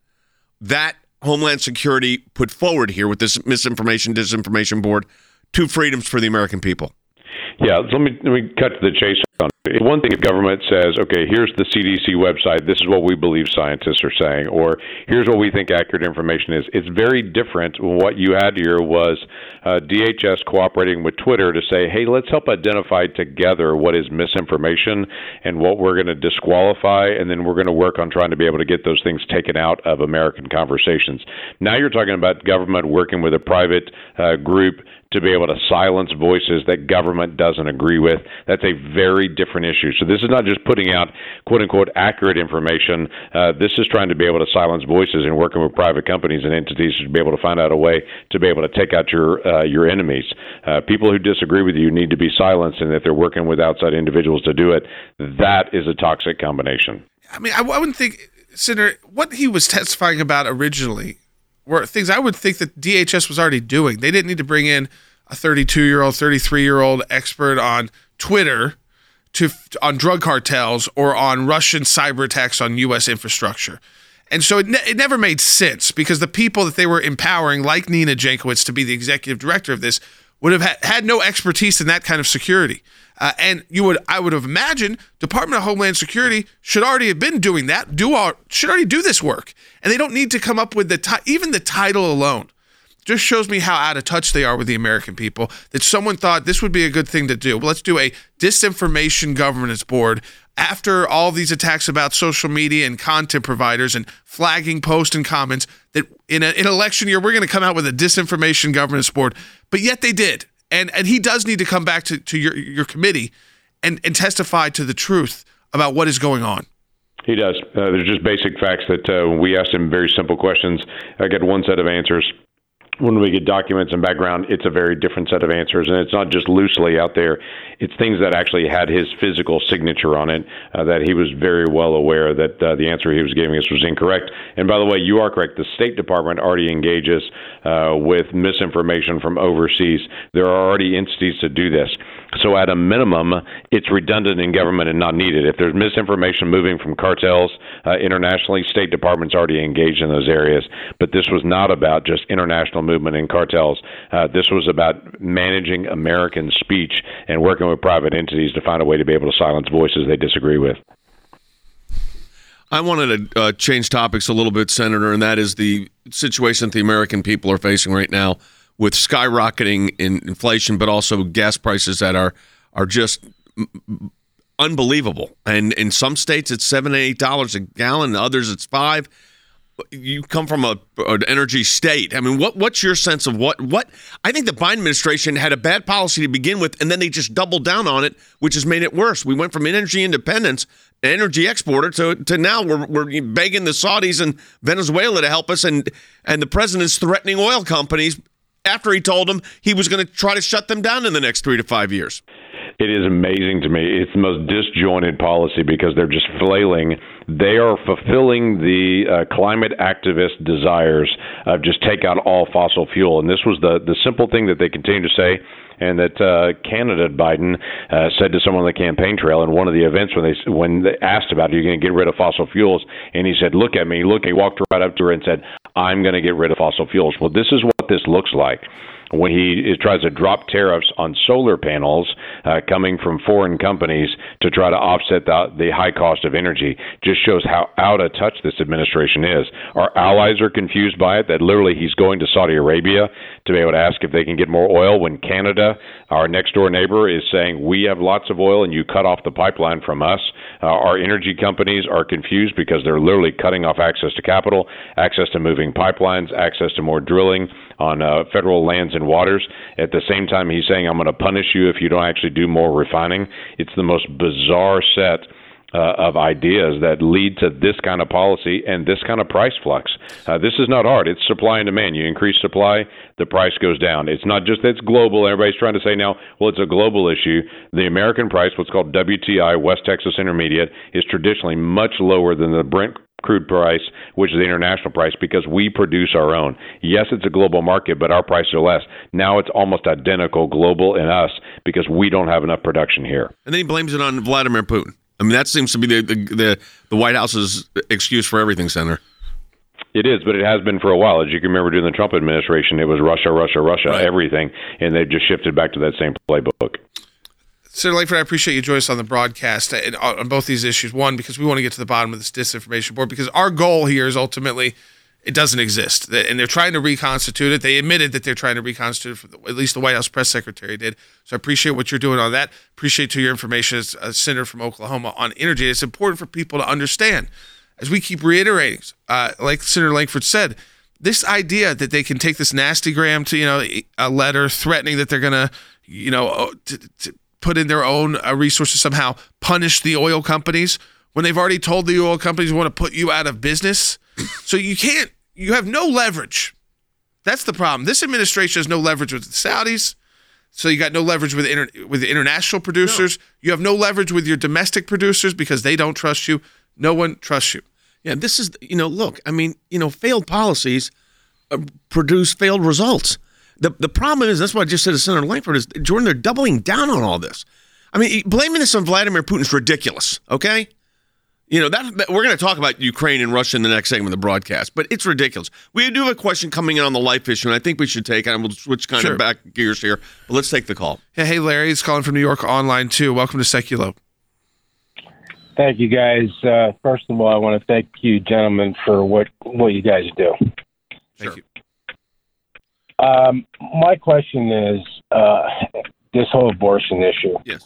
that Homeland Security put forward here with this misinformation, disinformation board to freedoms for the American people? Yeah, let me let me cut to the chase on it. One thing if government says, okay, here's the C D C website, this is what we believe scientists are saying, or here's what we think accurate information is. It's very different. What you had here was uh, D H S cooperating with Twitter to say, hey, let's help identify together what is misinformation and what we're going to disqualify, and then we're going to work on trying to be able to get those things taken out of American conversations. Now you're talking about government working with a private uh, group to be able to silence voices that government doesn't agree with. That's a very very different issue. So this is not just putting out quote-unquote accurate information. Uh, this is trying to be able to silence voices and working with private companies and entities to be able to find out a way to be able to take out your uh, your enemies. Uh, people who disagree with you need to be silenced, and that they're working with outside individuals to do it. That is a toxic combination. I mean, I, I wouldn't think, Senator, what he was testifying about originally were things I would think that D H S was already doing. They didn't need to bring in a thirty-two-year-old, thirty-three-year-old expert on Twitter to on drug cartels or on Russian cyber attacks on U S infrastructure. And so it, ne- it never made sense, because the people that they were empowering, like Nina Jankowicz, to be the executive director of this, would have ha- had no expertise in that kind of security. Uh, and you would, I would have imagined, Department of Homeland Security should already have been doing that. Do all, should already do this work, and they don't need to come up with the ti- even the title alone. Just shows me how out of touch they are with the American people. That someone thought this would be a good thing to do. Well, let's do a disinformation governance board after all these attacks about social media and content providers and flagging posts and comments. That in, a, in an election year we're going to come out with a disinformation governance board, but yet they did. And and he does need to come back to, to your your committee and, and testify to the truth about what is going on. He does. Uh, there's just basic facts that uh, we asked him very simple questions. I get one set of answers. When we get documents and background, it's a very different set of answers, and it's not just loosely out there. It's things that actually had his physical signature on it, uh, that he was very well aware that uh, the answer he was giving us was incorrect. And by the way, you are correct. The State Department already engages uh, with misinformation from overseas. There are already entities to do this. So at a minimum, it's redundant in government and not needed. If there's misinformation moving from cartels uh, internationally, State Department's already engaged in those areas. But this was not about just international movement in cartels. Uh, this was about managing American speech and working with private entities to find a way to be able to silence voices they disagree with. I wanted to uh, change topics a little bit, Senator, and that is the situation that the American people are facing right now with skyrocketing in inflation, but also gas prices that are are just unbelievable. And in some states, it's seven, eight dollars a gallon. In others, it's five. You come from a an energy state. I mean, what what's your sense of what what? I think the Biden administration had a bad policy to begin with, and then they just doubled down on it, which has made it worse. We went from energy independence, energy exporter, to to now we're we're begging the Saudis and Venezuela to help us, and and the president's threatening oil companies after he told them he was going to try to shut them down in the next three to five years. It is amazing to me. It's the most disjointed policy because they're just flailing. They are fulfilling the uh, climate activist desires of just take out all fossil fuel. And this was the, the simple thing that they continue to say, and that uh, candidate Biden uh, said to someone on the campaign trail in one of the events when they when they asked about, are you going to get rid of fossil fuels? And he said, look at me. Look, he walked right up to her and said, I'm going to get rid of fossil fuels. Well, this is what this looks like. When he is, tries to drop tariffs on solar panels uh, coming from foreign companies to try to offset the, the high cost of energy, just shows how out of touch this administration is. Our allies are confused by it, that literally he's going to Saudi Arabia to be able to ask if they can get more oil when Canada, our next door neighbor, is saying we have lots of oil and you cut off the pipeline from us. Uh, our energy companies are confused because they're literally cutting off access to capital, access to moving pipelines, access to more drilling on uh, federal lands and waters. At the same time, he's saying, I'm going to punish you if you don't actually do more refining. It's the most bizarre set uh, of ideas that lead to this kind of policy and this kind of price flux. Uh, this is not art. It's supply and demand. You increase supply, the price goes down. It's not just that it's global. Everybody's trying to say now, well, it's a global issue. The American price, what's called W T I, West Texas Intermediate, is traditionally much lower than the Brent crude price, which is the international price, because we produce our own. Yes, it's a global market, but our prices are less. Now it's almost identical global in us because we don't have enough production here. And then he blames it on Vladimir Putin. I mean, that seems to be the the, the, the White House's excuse for everything, Senator. It is, but it has been for a while. As you can remember during the Trump administration, it was Russia, Russia, Russia, right. Everything, and they've just shifted back to that same playbook. Senator Lankford, I appreciate you joining us on the broadcast on both these issues. One, because we want to get to the bottom of this disinformation board, because our goal here is ultimately it doesn't exist. And they're trying to reconstitute it. They admitted that they're trying to reconstitute it, at least the White House press secretary did. So I appreciate what you're doing on that. Appreciate to your information as a senator from Oklahoma on energy. It's important for people to understand, as we keep reiterating, uh, like Senator Lankford said, this idea that they can take this nasty gram to, you know, a letter threatening that they're going to, you know, to, to put in their own uh, resources, somehow punish the oil companies when they've already told the oil companies want to put you out of business. So you can't, you have no leverage. That's the problem. This administration has no leverage with the Saudis. So you got no leverage with inter- with the international producers. No. You have no leverage with your domestic producers because they don't trust you. No one trusts you. Yeah, this is, you know, look, I mean, you know, failed policies uh, produce failed results. The the problem is, that's what I just said to Senator Langford, is, Jordan, they're doubling down on all this. I mean, blaming this on Vladimir Putin is ridiculous, okay? You know, that, that we're going to talk about Ukraine and Russia in the next segment of the broadcast, but it's ridiculous. We do have a question coming in on the life issue, and I think we should take it, and we'll switch kind sure. of back gears here. But let's take the call. Yeah, hey, Larry, it's calling from New York Online, too. Welcome to Seculo. Thank you, guys. Uh, first of all, I want to thank you, gentlemen, for what, what you guys do. Thank sure. you. Um, my question is uh, this whole abortion issue. Yes.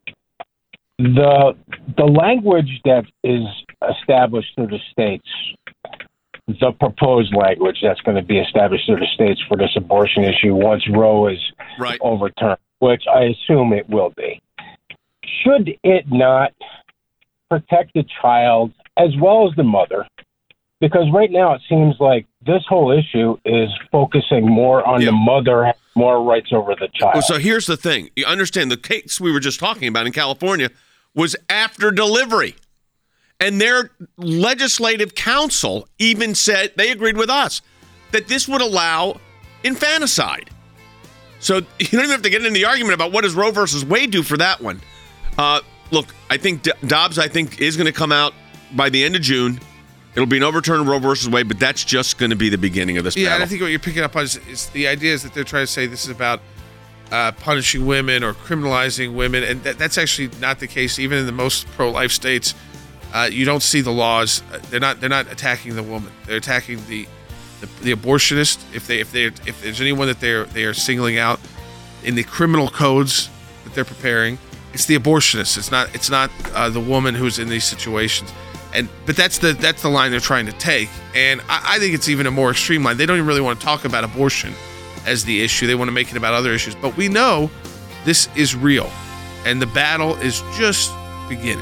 The the language that is established through the states, the proposed language that's going to be established through the states for this abortion issue once Roe is right. overturned, which I assume it will be, should it not protect the child as well as the mother? Because right now it seems like this whole issue is focusing more on yeah. the mother having more rights over the child. Well, so here's the thing. You understand the case we were just talking about in California was after delivery. And their legislative council even said, they agreed with us, that this would allow infanticide. So you don't even have to get into the argument about what does Roe versus Wade do for that one. Uh, look, I think D- Dobbs, I think, is going to come out by the end of June. It'll be an overturn of Roe versus Wade, but that's just going to be the beginning of this yeah, battle. And I think what you're picking up on is, is the idea is that they're trying to say this is about uh, punishing women or criminalizing women, and that, that's actually not the case. Even in the most pro-life states, uh, you don't see the laws. They're not. They're not attacking the woman. They're attacking the the, the abortionist. If they if they if there's anyone that they're they are singling out in the criminal codes that they're preparing, it's the abortionist. It's not. It's not uh, the woman who's in these situations. And but that's the that's the line they're trying to take, and I, I think it's even a more extreme line. They don't even really want to talk about abortion as the issue. They want to make it about other issues. But we know this is real, and the battle is just beginning.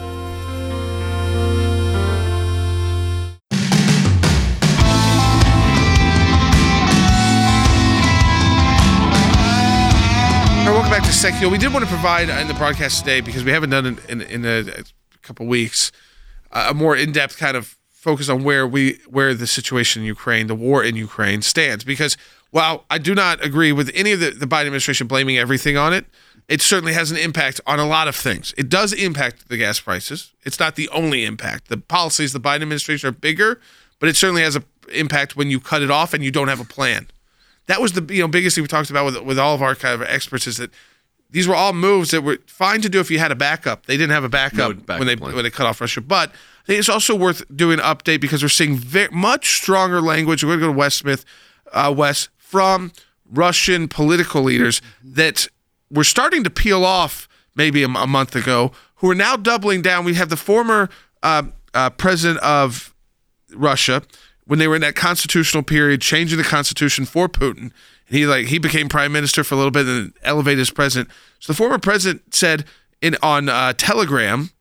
All right, welcome back to Secular. We did want to provide in the broadcast today, because we haven't done it in, in, in a, a couple weeks, a more in-depth kind of focus on where we where the situation in Ukraine, the war in Ukraine, stands. Because while I do not agree with any of the, the Biden administration blaming everything on it, it certainly has an impact on a lot of things. It does impact the gas prices. It's not the only impact. The policies of the Biden administration are bigger, but it certainly has an impact when you cut it off and you don't have a plan. That was the you know biggest thing we talked about with with all of our kind of experts, is that these were all moves that were fine to do if you had a backup. They didn't have a backup, no backup when they plan. when they cut off Russia. But I think it's also worth doing an update, because we're seeing very, much stronger language. We're going to go to Wes Smith, uh, Wes, from Russian political leaders that were starting to peel off maybe a, a month ago, who are now doubling down. We have the former uh, uh, president of Russia, when they were in that constitutional period, changing the constitution for Putin. He like he became prime minister for a little bit and elevated as president. So the former president said in on uh, Telegram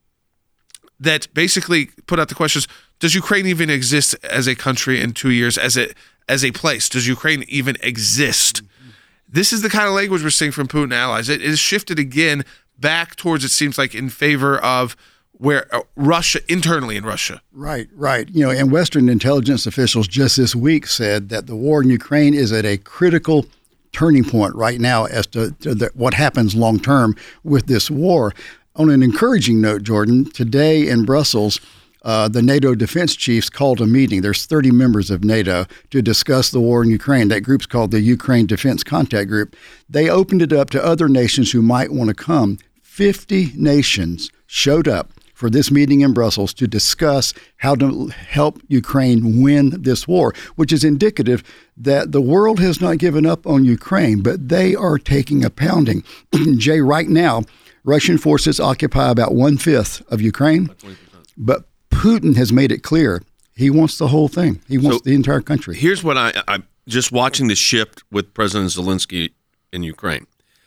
that basically put out the questions: does Ukraine even exist as a country in two years, as a as a place? Does Ukraine even exist? Mm-hmm. This is the kind of language we're seeing from Putin allies. It is shifted again back towards, it seems like, in favor of where uh, Russia, internally in Russia. Right, right. You know, and Western intelligence officials just this week said that the war in Ukraine is at a critical turning point right now as to, to the, what happens long term with this war. On an encouraging note, Jordan, today in Brussels, uh, the NATO defense chiefs called a meeting. There's thirty members of NATO to discuss the war in Ukraine. That group's called the Ukraine Defense Contact Group. They opened it up to other nations who might want to come. fifty nations showed up for this meeting in Brussels to discuss how to help Ukraine win this war, which is indicative that the world has not given up on Ukraine, but they are taking a pounding. Jay, right now, Russian forces occupy about one-fifth of Ukraine, but Putin has made it clear he wants the whole thing. He wants so the entire country. Here's what I, I'm just watching the shift with President Zelensky in Ukraine.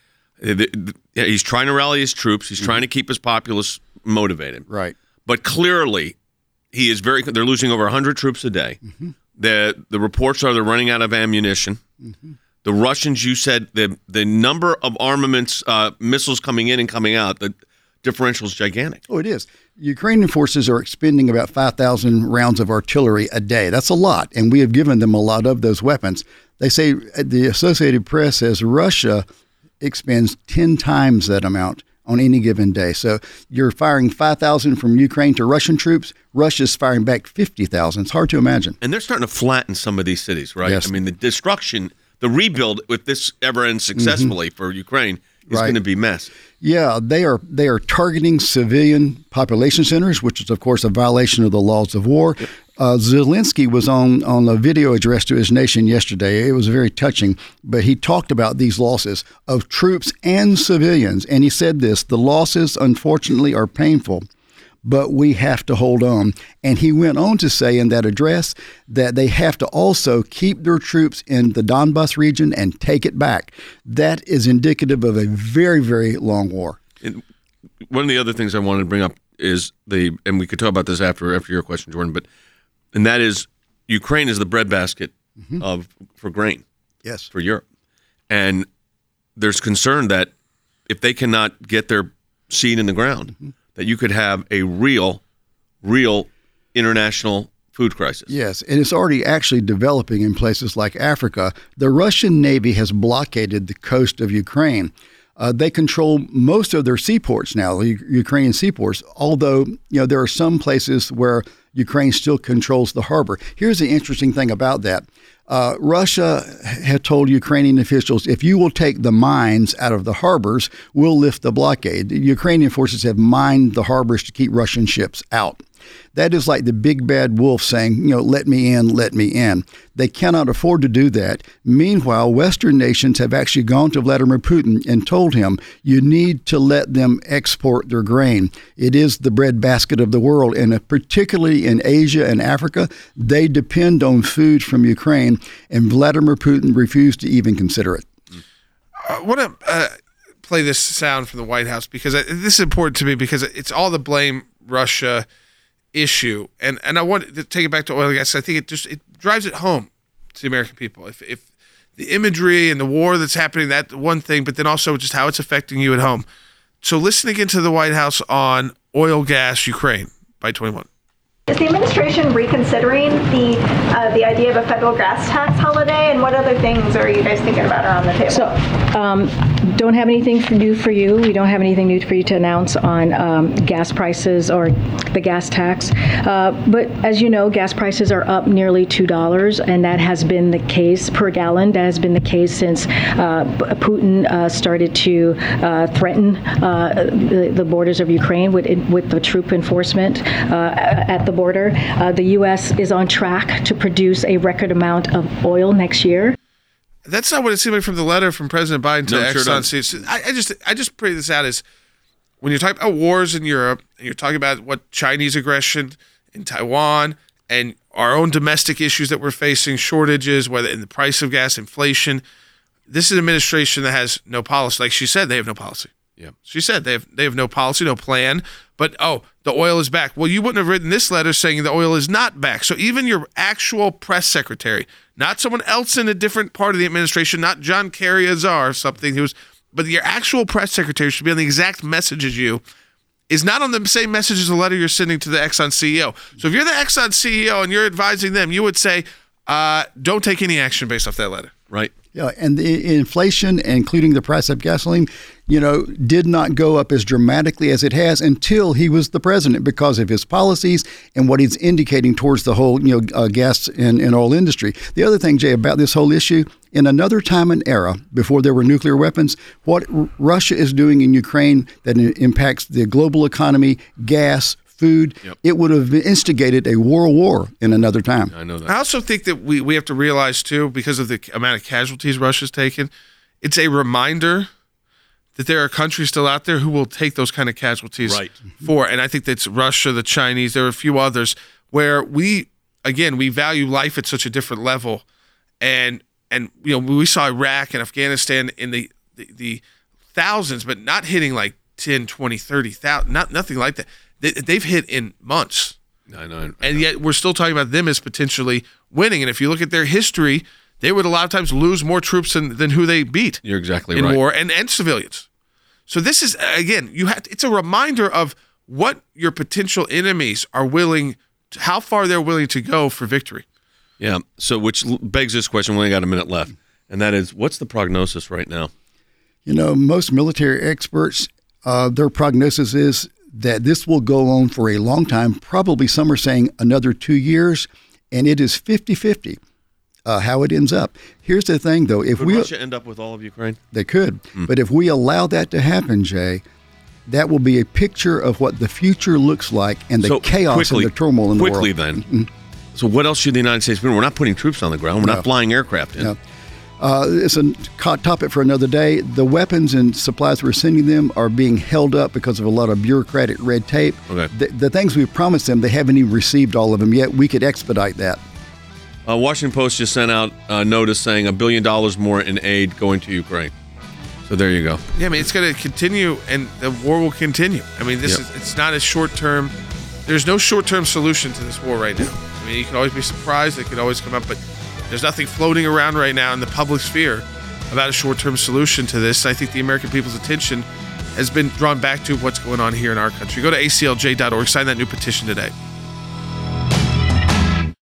He's trying to rally his troops. He's mm-hmm. trying to keep his populace motivated. Right. But clearly, he is very. They're losing over one hundred troops a day. Mm-hmm. The the reports are they're running out of ammunition. Mm-hmm. The Russians, you said, the the number of armaments, uh, missiles coming in and coming out, the differential is gigantic. Oh, it is. Ukrainian forces are expending about five thousand rounds of artillery a day. That's a lot, and we have given them a lot of those weapons. They say, the Associated Press says Russia expends ten times that amount on any given day. So you're firing five thousand from Ukraine to Russian troops. Russia's firing back fifty thousand. It's hard to imagine. And they're starting to flatten some of these cities, right? Yes. I mean, the destruction, the rebuild, if this ever ends successfully mm-hmm. for Ukraine, is right. going to be massive. Yeah, they are they are targeting civilian population centers, which is, of course, a violation of the laws of war. Yep. Uh, Zelensky was on, on a video address to his nation yesterday. It was very touching, but he talked about these losses of troops and civilians. And he said this, the losses, unfortunately, are painful, but we have to hold on. And he went on to say in that address that they have to also keep their troops in the Donbas region and take it back. That is indicative of a very, very long war. And one of the other things I wanted to bring up is the, and we could talk about this after after your question, Jordan, but and that is Ukraine is the breadbasket mm-hmm. of for grain. Yes. For Europe. And there's concern that if they cannot get their seed in the ground, mm-hmm. that you could have a real, real international food crisis. Yes, and it's already actually developing in places like Africa. The Russian Navy has blockaded the coast of Ukraine. Uh, they control most of their seaports now, the Ukrainian seaports, although you know there are some places where Ukraine still controls the harbor. Here's the interesting thing about that. Uh, Russia had told Ukrainian officials, if you will take the mines out of the harbors, we'll lift the blockade. The Ukrainian forces have mined the harbors to keep Russian ships out. That is like the big bad wolf saying, you know, let me in, let me in. They cannot afford to do that. Meanwhile, Western nations have actually gone to Vladimir Putin and told him, you need to let them export their grain. It is the breadbasket of the world, and particularly in Asia and Africa, they depend on food from Ukraine, and Vladimir Putin refused to even consider it. I want to uh, play this sound from the White House because I, this is important to me because it's all the blame Russia issue, and and I want to take it back to oil and gas. I think it just it drives it home to the American people. If if the imagery and the war that's happening, that one thing, but then also just how it's affecting you at home. So listen again to the White House on oil, gas, Ukraine by twenty-one. Is the administration reconsidering the uh, the idea of a federal gas tax holiday, and what other things are you guys thinking about around the table? So, um, don't have anything new for you. We don't have anything new for you to announce on um, gas prices or the gas tax. Uh, but as you know, gas prices are up nearly two dollars, and that has been the case per gallon. That has been the case since uh, Putin uh, started to uh, threaten uh, the, the borders of Ukraine with with the troop enforcement uh, at the border. Uh, the U S is on track to produce a record amount of oil next year. That's not what it seemed like from the letter from President Biden to no, Exxon. Sure I, I just I just pray this out as when you're talking about wars in Europe and you're talking about what Chinese aggression in Taiwan and our own domestic issues that we're facing, shortages, whether in the price of gas, inflation. This is an administration that has no policy. Like she said, they have no policy. Yeah, she said they have they have no policy, no plan. But oh, the oil is back. Well, you wouldn't have written this letter saying the oil is not back. So even your actual press secretary, not someone else in a different part of the administration, not John Kerry Azar, something who's, but your actual press secretary should be on the exact message as you. Is not on the same message as the letter you're sending to the Exxon C E O. So if you're the Exxon C E O and you're advising them, you would say, uh, don't take any action based off that letter. Right. Yeah, and the inflation, including the price of gasoline, you know, did not go up as dramatically as it has until he was the president because of his policies and what he's indicating towards the whole, you know, uh, gas and, and oil industry. The other thing, Jay, about this whole issue, in another time and era, before there were nuclear weapons, what R- Russia is doing in Ukraine that impacts the global economy, gas, food, yep. It would have instigated a world war in another time. I know that. I also think that we, we have to realize, too, because of the amount of casualties Russia's taken, it's a reminder that there are countries still out there who will take those kind of casualties right. for. And I think that's Russia, the Chinese, there are a few others where we, again, we value life at such a different level. And, and you know, we saw Iraq and Afghanistan in the, the, the thousands, but not hitting like ten, twenty, thirty thousand, not, nothing like that. They, they've hit in months. I know. I know. And yet we're still talking about them as potentially winning. And if you look at their history, they would a lot of times lose more troops than, than who they beat. You're exactly in right. war and, and civilians. So this is, again, you have to, it's a reminder of what your potential enemies are willing, to, how far they're willing to go for victory. Yeah. So which begs this question, we only got a minute left, and that is, what's the prognosis right now? You know, most military experts, uh, their prognosis is that this will go on for a long time. Probably some are saying another two years, and it is fifty-fifty uh, how it ends up. Here's the thing, though. If Would we Russia end up with all of Ukraine? They could. Mm. But if we allow that to happen, Jay, that will be a picture of what the future looks like and the So chaos quickly, and the turmoil in the world. Quickly then. Mm-hmm. So what else should the United States do? We're not putting troops on the ground. We're No. not flying aircraft in. No. Uh, it's a topic for another day. The weapons and supplies we're sending them are being held up because of a lot of bureaucratic red tape. Okay. The, the things we've promised them, they haven't even received all of them yet. We could expedite that. Uh, Washington Post just sent out a notice saying a billion dollars more in aid going to Ukraine. So there you go. Yeah, I mean, it's going to continue, and the war will continue. I mean, this Yep. is it's not a short-term. There's no short-term solution to this war right now. I mean, you can always be surprised. It could always come up, but there's nothing floating around right now in the public sphere about a short-term solution to this. I think the American people's attention has been drawn back to what's going on here in our country. Go to A C L J dot org, sign that new petition today.